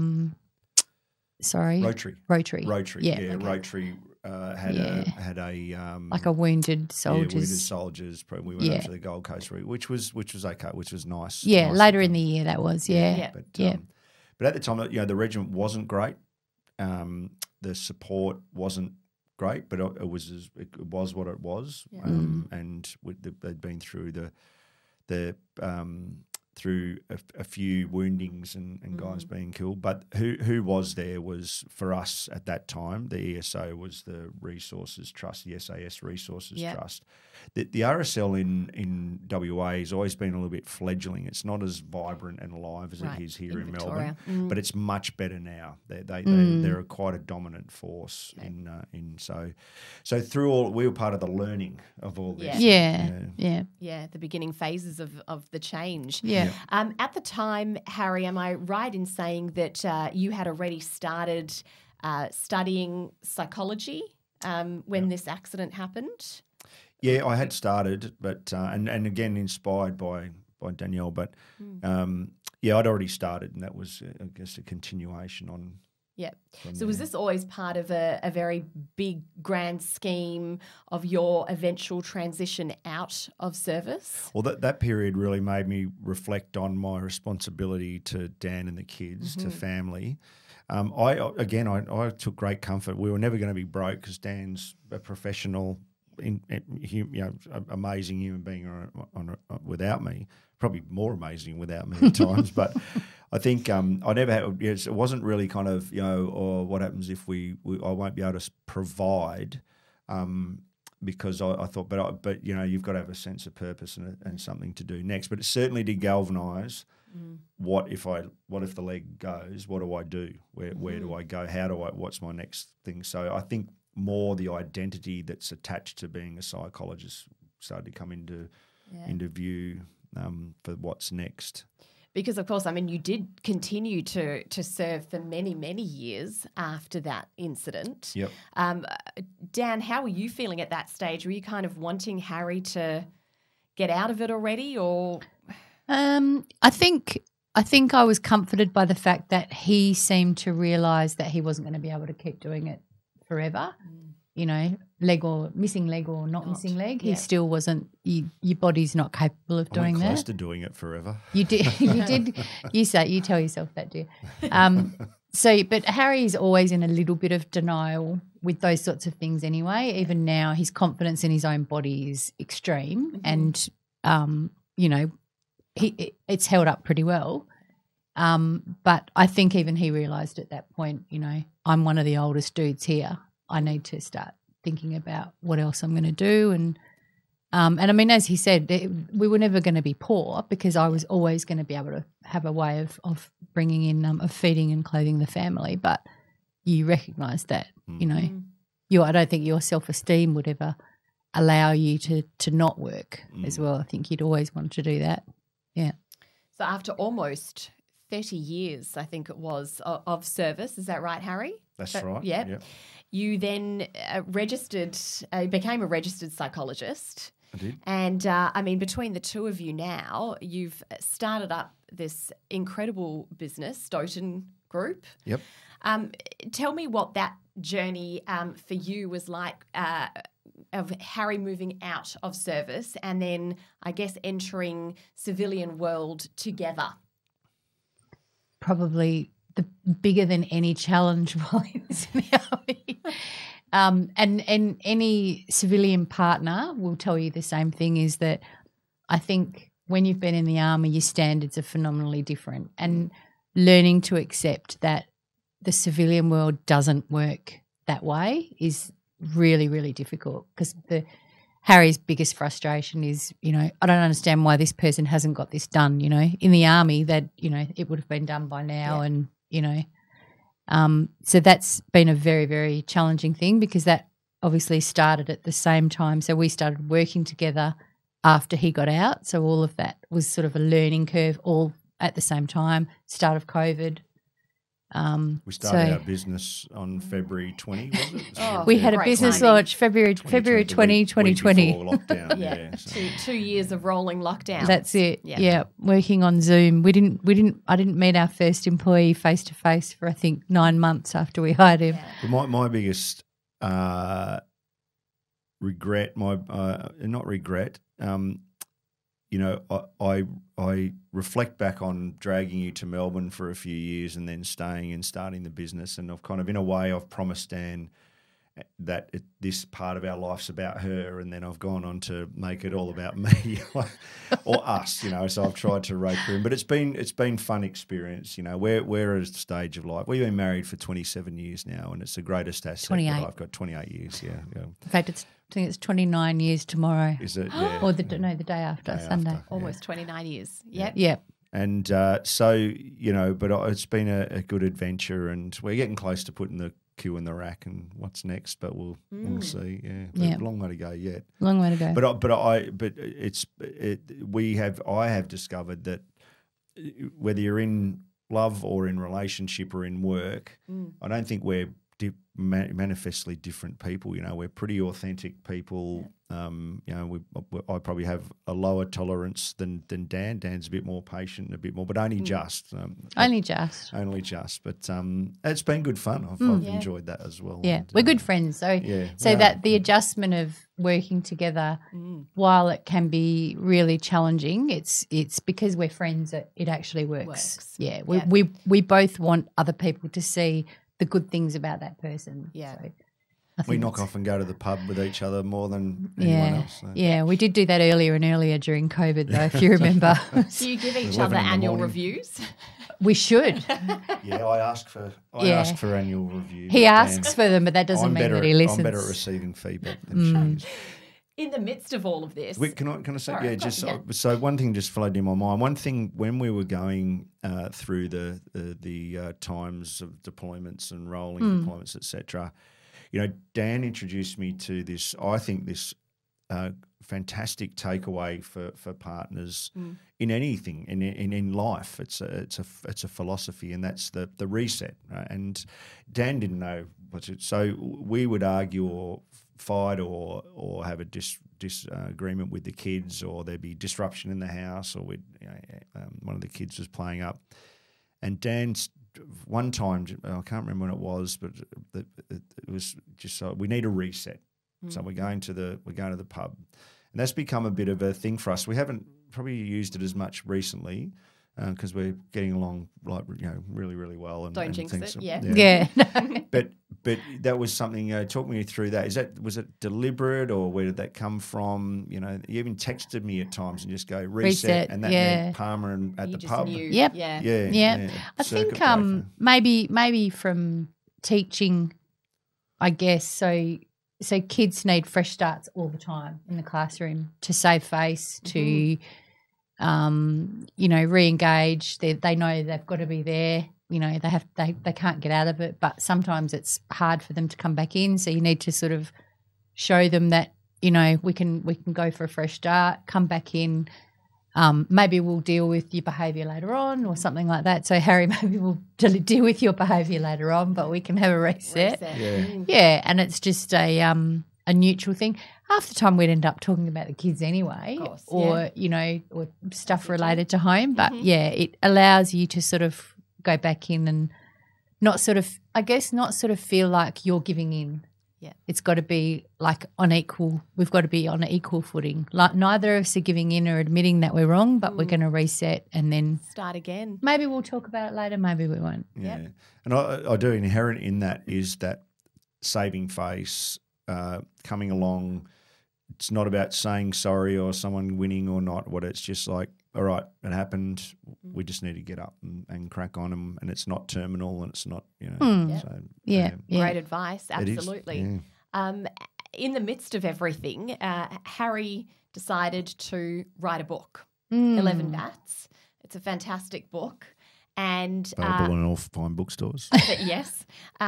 Rotary. Okay. Rotary had a like a wounded soldiers. Wounded soldiers. We went up to the Gold Coast, which was okay, which was nice. Yeah, nice later in the year that was. But at the time, the regiment wasn't great. The support wasn't great, but it was what it was, and they'd been through through a few woundings and guys being killed. But who was there was, for us at that time, the ESO was the Resources Trust, the SAS Resources Trust. The RSL in WA has always been a little bit fledgling. It's not as vibrant and alive as it is here in Melbourne, but it's much better now. They're quite a dominant force so through all, we were part of the learning of all this. The beginning phases of the change. Yeah. At the time, Harry, am I right in saying that you had already started studying psychology when this accident happened? Yeah, I had started, but and again inspired by Danielle, but yeah, I'd already started, and that was I guess a continuation on. Yeah. So was this always part of a very big grand scheme of your eventual transition out of service? Well, that period really made me reflect on my responsibility to Dan and the kids, to family. I took great comfort. We were never going to be broke because Dan's a professional, amazing human being without me. Probably more amazing without me at times, but I think I never had. It wasn't really kind of or what happens if I won't be able to provide, because I thought, but you've got to have a sense of purpose and something to do next. But it certainly did galvanise. What if the leg goes? What do I do? Where do I go? What's my next thing? So I think more the identity that's attached to being a psychologist started to come into view for what's next. Because, of course, I mean, you did continue to serve for many, many years after that incident. Yep. Dan, how were you feeling at that stage? Were you kind of wanting Harry to get out of it already, or? I think I was comforted by the fact that he seemed to realise that he wasn't going to be able to keep doing it forever. Leg or missing leg or not missing leg. He still wasn't. Your body's not capable of doing that. Close to doing it forever. You did. You did. You tell yourself that, do you? But Harry's always in a little bit of denial with those sorts of things anyway. Even now, his confidence in his own body is extreme, and it's held up pretty well. But I think even he realised at that point, I'm one of the oldest dudes here. I need to start thinking about what else I'm going to do. And I mean, as he said, we were never going to be poor because I was always going to be able to have a way of bringing in, of feeding and clothing the family. But you recognise that, I don't think your self-esteem would ever allow you to not work as well. I think you'd always want to do that. Yeah. So after almost 30 years, I think it was, of service, is that right, Harry? That's right. Yeah. Yep. You then became a registered psychologist. I did. And, I mean, between the two of you now, you've started up this incredible business, Stoughton Group. Yep. Tell me what that journey for you was like, of Harry moving out of service and then, I guess, entering civilian world together. Probably bigger than any challenge while he was in the army. And any civilian partner will tell you the same thing, is that I think when you've been in the army, your standards are phenomenally different, and learning to accept that the civilian world doesn't work that way is really, really difficult, because Harry's biggest frustration is, I don't understand why this person hasn't got this done, in the army that, it would have been done by now. Yeah. And, so that's been a very, very challenging thing, because that obviously started at the same time. So we started working together after he got out. So all of that was sort of a learning curve all at the same time, start of COVID. We started our business on February 20, was it? We had a business launch February 20, 2020. Lockdown, yeah. Two years of rolling lockdown. That's it. Yeah, working on Zoom. I didn't meet our first employee face to face for I think 9 months after we hired him. Yeah. My biggest regret, not regret. I reflect back on dragging you to Melbourne for a few years and then staying and starting the business, and I've kind of, in a way, I've promised Dan that this part of our life's about her, and then I've gone on to make it all about me or us, so I've tried to rope her in. But it's been fun experience, We're at a stage of life. We've been married for 27 years now, and it's the greatest asset 28. that I've got. 28 years, yeah. In fact, I think it's 29 years tomorrow. Is it? Yeah. Or the day after, Sunday. Almost 29 years. Yep. Yep. And but it's been a good adventure, and we're getting close to putting the queue in the rack and what's next, but we'll see. Yeah. Long way to go yet. Long way to go. I have discovered that whether you're in love or in relationship or in work, I don't think we're manifestly different people. We're pretty authentic people I probably have a lower tolerance than Dan. Dan's a bit more patient, a bit more, but only just. Only just. Only just. But it's been good fun. I've enjoyed that as well. Yeah, And, we're good friends. So, that the adjustment of working together, while it can be really challenging, it's because we're friends that it actually works. Yeah, we both want other people to see the good things about that person. Yeah. So we knock off and go to the pub with each other more than anyone else. So. Yeah, we did do that earlier during COVID, though, if you remember. Do you give each other annual reviews? We should. Yeah, I ask for annual reviews. He asks for them, but that doesn't mean that he listens. I'm better at receiving feedback than she is. In the midst of all of this. Can I say, so one thing just flowed in my mind. One thing when we were going through the times of deployments and rolling deployments, etc., Dan introduced me to this, I think this fantastic takeaway for partners in anything, in life. It's a philosophy, and that's the reset. Right? And Dan didn't know what it. So we would argue or fight or have a disagreement with the kids, or there'd be disruption in the house, or one of the kids was playing up, and Dan's. One time, I can't remember when it was, but it was just we need a reset. So we're going to the pub, and that's become a bit of a thing for us. We haven't probably used it as much recently because we're getting along really, really well. And don't jinx things. it, yeah. But that was something. Talk me through that. Was it deliberate, or where did that come from? You even texted me at times and just go reset and that meant Palmer and at the pub. Yep. Yeah. I think maybe from teaching, I guess. So kids need fresh starts all the time in the classroom to save face, to re-engage. They know they've got to be there. They can't get out of it, but sometimes it's hard for them to come back in. So you need to sort of show them that we can go for a fresh start, come back in. Maybe we'll deal with your behaviour later on, or something like that. So Harry, maybe we'll deal with your behaviour later on, but we can have a reset. Yeah, and it's just a neutral thing. Half the time we'd end up talking about the kids anyway, of course, or or stuff related to home. But it allows you to sort of go back in and not sort of feel like you're giving in. Yeah, it's got to be like on equal. We've got to be on an equal footing. Like neither of us are giving in or admitting that we're wrong, but we're going to reset and then start again. Maybe we'll talk about it later. Maybe we won't. Yeah, and I do inherent in that is that saving face, coming along. It's not about saying sorry or someone winning or not. It's just like, all right, it happened. We just need to get up and crack on, and it's not terminal, and it's not, So, Great advice, absolutely. Yeah. In the midst of everything, Harry decided to write a book, 11 Bats. It's a fantastic book. And available in all fine bookstores. Yes.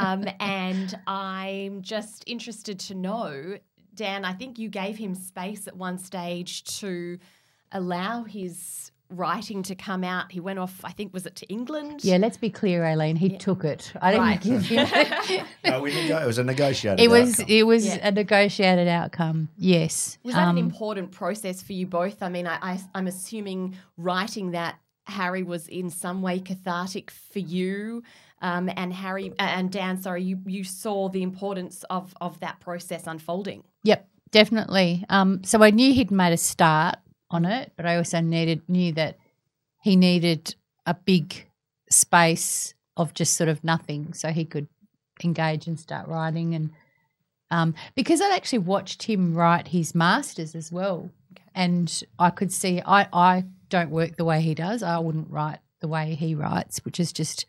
And I'm just interested to know, Dan, I think you gave him space at one stage to allow his writing to come out. He went off, I think, was it to England? Yeah, let's be clear, Aileen. He took it. I didn't give him it. No, it was a negotiated outcome. It was a negotiated outcome, yes. Was that an important process for you both? I mean, I'm assuming writing that, Harry, was in some way cathartic for you, and Dan, you saw the importance of that process unfolding. Yep, definitely. So I knew he'd made a start on it, but I also knew that he needed a big space of just sort of nothing so he could engage and start writing. And because I'd actually watched him write his masters as well, and I could see I don't work the way he does. I wouldn't write the way he writes, which is just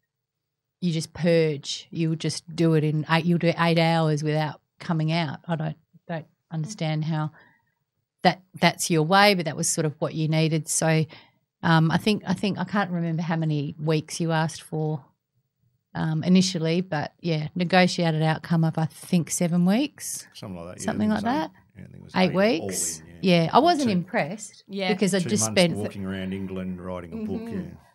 you just purge. You just do it you'll do 8 hours without coming out. I don't understand how that's your way, but that was sort of what you needed. So I think I can't remember how many weeks you asked for initially, but negotiated outcome of I think 7 weeks. Something like that. Something like that. I think it was 8 weeks. I wasn't impressed because I just spent walking around England writing a book.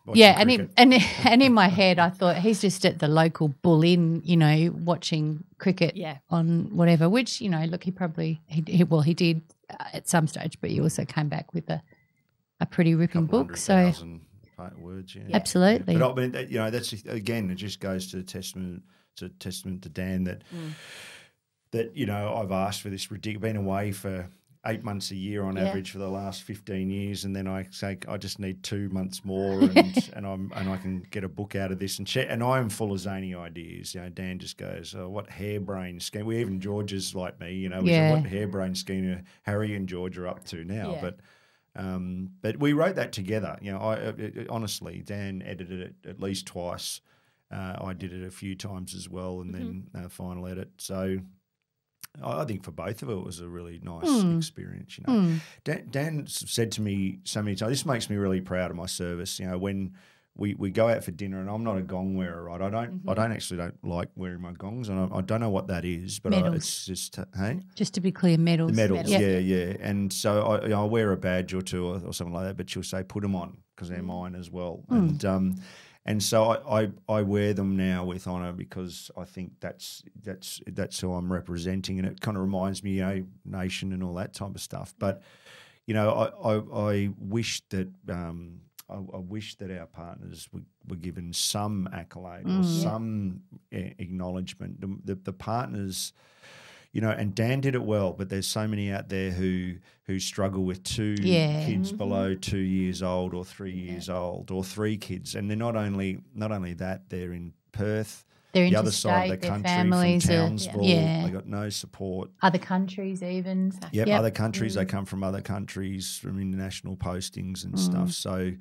Yeah, cricket. and in my head, I thought he's just at the local Bull Inn, watching cricket on whatever. Which look, he did at some stage, but he also came back with a pretty ripping book. So 100,000 words, absolutely. But I mean, that's again, it just goes to testament to Dan that I've asked for this ridiculous. Been away for 8 months a year on average for the last 15 years, and then I say I just need 2 months more, and I can get a book out of this and share. And I am full of zany ideas. Dan just goes, "Oh, what harebrained scheme?" Even George is like me. We said, "What harebrained scheme Harry and George are up to now?" But we wrote that together. Honestly, Dan edited it at least twice. I did it a few times as well, and then final edit. So I think for both of it was a really nice experience. Dan said to me so many times, this makes me really proud of my service. When we go out for dinner, and I'm not a gong wearer, right? I don't like wearing my gongs, and I don't know what that is, but it's just Just to be clear, medals. Medals, yeah. And so I wear a badge or two or something like that, but she'll say put them on because they're mine as well. And so I wear them now with honour because I think that's who I'm representing, and it kind of reminds me, nation and all that type of stuff. But I wish that I wish that our partners were given some accolade or some acknowledgement. The partners. And Dan did it well, but there's so many out there who struggle with two kids below 2 years old or 3 years old or 3 kids, and they're not only that, they're in Perth, they're the other side of the country, families from Townsville. They got no support. Other countries even. Yep, other countries. They come from other countries, from international postings and stuff. So.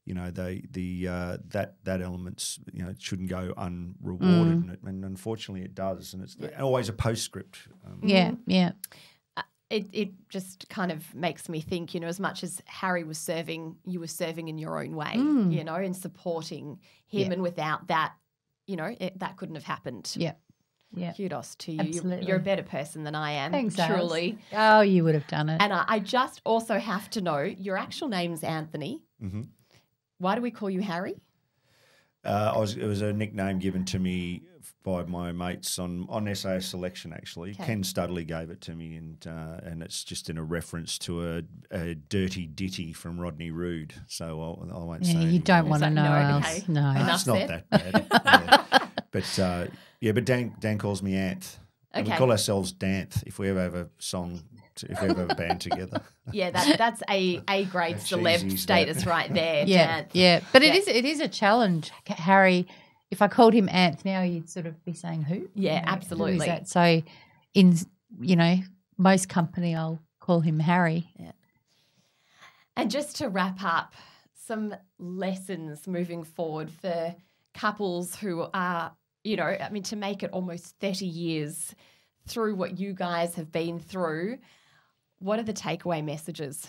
That element's shouldn't go unrewarded, and unfortunately it does, and it's always a postscript. It just kind of makes me think, as much as Harry was serving, you were serving in your own way, in supporting him, and without that, that couldn't have happened. Yeah. Kudos to you. Absolutely. You're a better person than I am. Thanks, truly. Oh, you would have done it. And I just also have to know, your actual name's Anthony. Mm-hmm. Why do we call you Harry? It was a nickname given to me by my mates on SAS Selection, actually. Okay. Ken Studley gave it to me, and it's just in a reference to a dirty ditty from Rodney Roode. So I won't say you don't want to know else. Okay. No. It's not that bad. But Dan calls me Anth. Okay. We call ourselves Danth if we ever have a song, if we ever have a band together. Yeah, that's a grade celeb status right there. Yeah. But it is a challenge, Harry. If I called him Anth now, you'd sort of be saying who? Yeah, absolutely. Who is that? So in most company, I'll call him Harry. Yeah. And just to wrap up, some lessons moving forward for couples who are, to make it almost 30 years through what you guys have been through, what are the takeaway messages?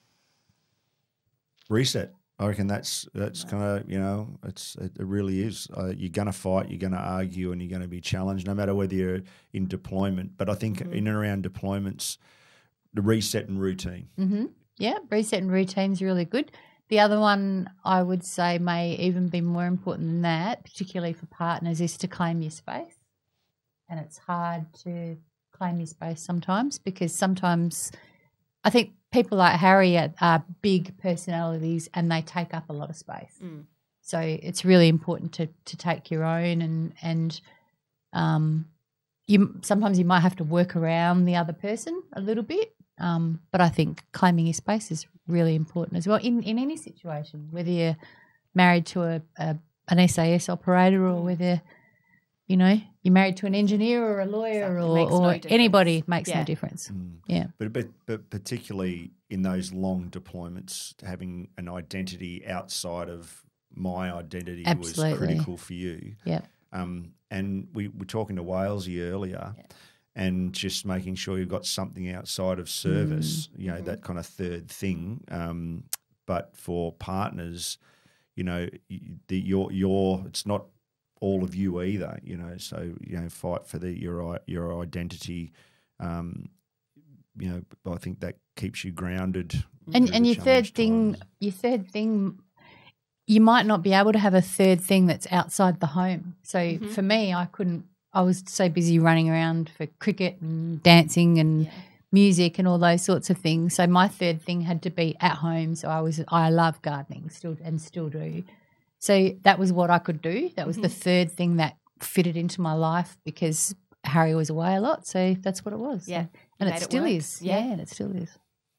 Reset. I reckon that's kind of, it really is. You're going to fight, you're going to argue, and you're going to be challenged, no matter whether you're in deployment. But I think in and around deployments, the reset and routine. Mm-hmm. Yeah, reset and routine is really good. The other one I would say may even be more important than that, particularly for partners, is to claim your space. And it's hard to claim your space sometimes, because sometimes I think people like Harry are big personalities and they take up a lot of space. So it's really important to take your own, and sometimes you might have to work around the other person a little bit. But I think claiming your space is really important as well in any situation, whether you're married to an SAS operator or whether, you're married to an engineer or a lawyer or anybody. It makes no difference. Yeah. But particularly in those long deployments, having an identity outside of my identity was critical for you. Yeah. And we were talking to Walesy earlier. Yeah. And just making sure you've got something outside of service, that kind of third thing. But for partners, it's not all of you either. So fight for your identity. I think that keeps you grounded. And your third thing, you might not be able to have a third thing that's outside the home. So for me, I was so busy running around for cricket and dancing and music and all those sorts of things. So my third thing had to be at home. So I love gardening still do. So that was what I could do. That was the third thing that fitted into my life because Harry was away a lot. So that's what it was. Yeah. And it still is. Yeah. And it still is.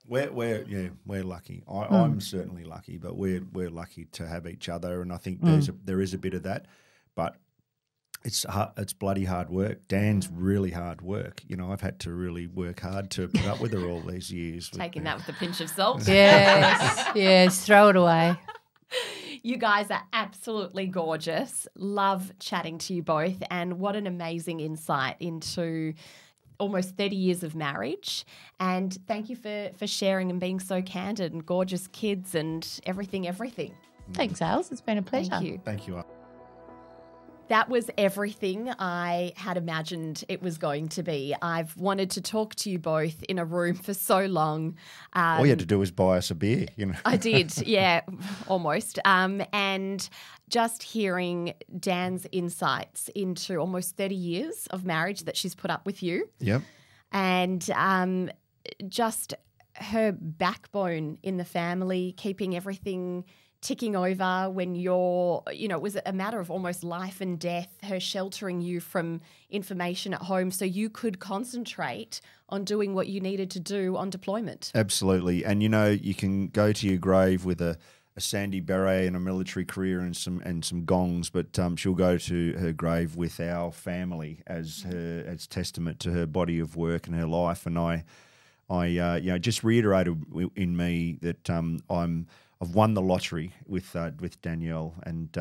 We're lucky. I'm certainly lucky, but we're lucky to have each other, and I think there is a bit of that, but it's bloody hard work. Dan's really hard work. You know, I've had to really work hard to put up with her all these years. Taking that with a pinch of salt. Yes, throw it away. You guys are absolutely gorgeous. Love chatting to you both, and what an amazing insight into almost 30 years of marriage. And thank you for sharing and being so candid, and gorgeous kids and everything. Thanks, Els. It's been a pleasure. Thank you. Thank you. That was everything I had imagined it was going to be. I've wanted to talk to you both in a room for so long. All you had to do was buy us a beer, you know. I did, yeah, almost. And just hearing Dan's insights into almost 30 years of marriage that she's put up with you. Yep. And just her backbone in the family, keeping everything ticking over when it was a matter of almost life and death, her sheltering you from information at home so you could concentrate on doing what you needed to do on deployment. Absolutely. And, you know, you can go to your grave with a sandy beret and a military career and some gongs, but she'll go to her grave with our family as testament to her body of work and her life. And I just reiterated in me that I've won the lottery with Danielle, and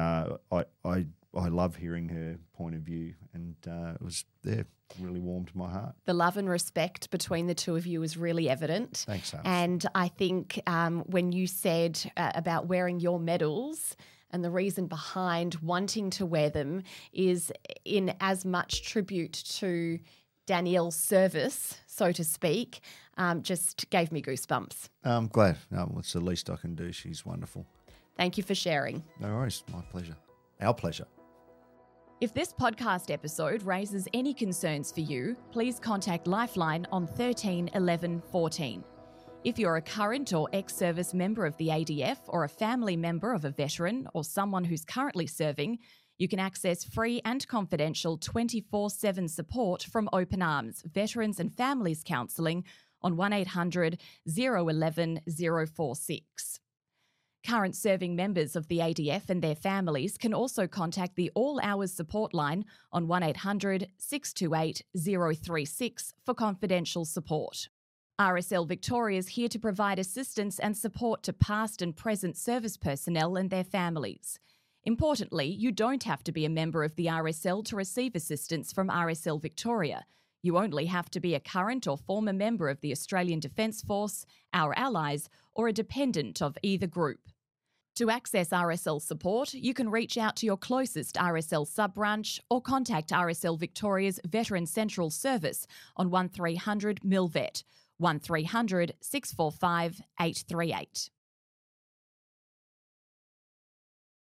I love hearing her point of view, and it was really warmed my heart. The love and respect between the two of you is really evident. Thanks, Alice. And I think when you said about wearing your medals, and the reason behind wanting to wear them is in as much tribute to Danielle's service, so to speak, just gave me goosebumps. I'm glad. It's the least I can do. She's wonderful. Thank you for sharing. No worries. My pleasure. Our pleasure. If this podcast episode raises any concerns for you, please contact Lifeline on 13 11 14. If you're a current or ex-service member of the ADF or a family member of a veteran or someone who's currently serving, you can access free and confidential 24/7 support from Open Arms, Veterans and Families Counselling on 1800 011 046. Current serving members of the ADF and their families can also contact the All Hours Support Line on 1800 628 036 for confidential support. RSL Victoria is here to provide assistance and support to past and present service personnel and their families. Importantly, you don't have to be a member of the RSL to receive assistance from RSL Victoria. You only have to be a current or former member of the Australian Defence Force, our allies, or a dependent of either group. To access RSL support, you can reach out to your closest RSL sub-branch or contact RSL Victoria's Veteran Central Service on 1300 MILVET, 1300 645 838.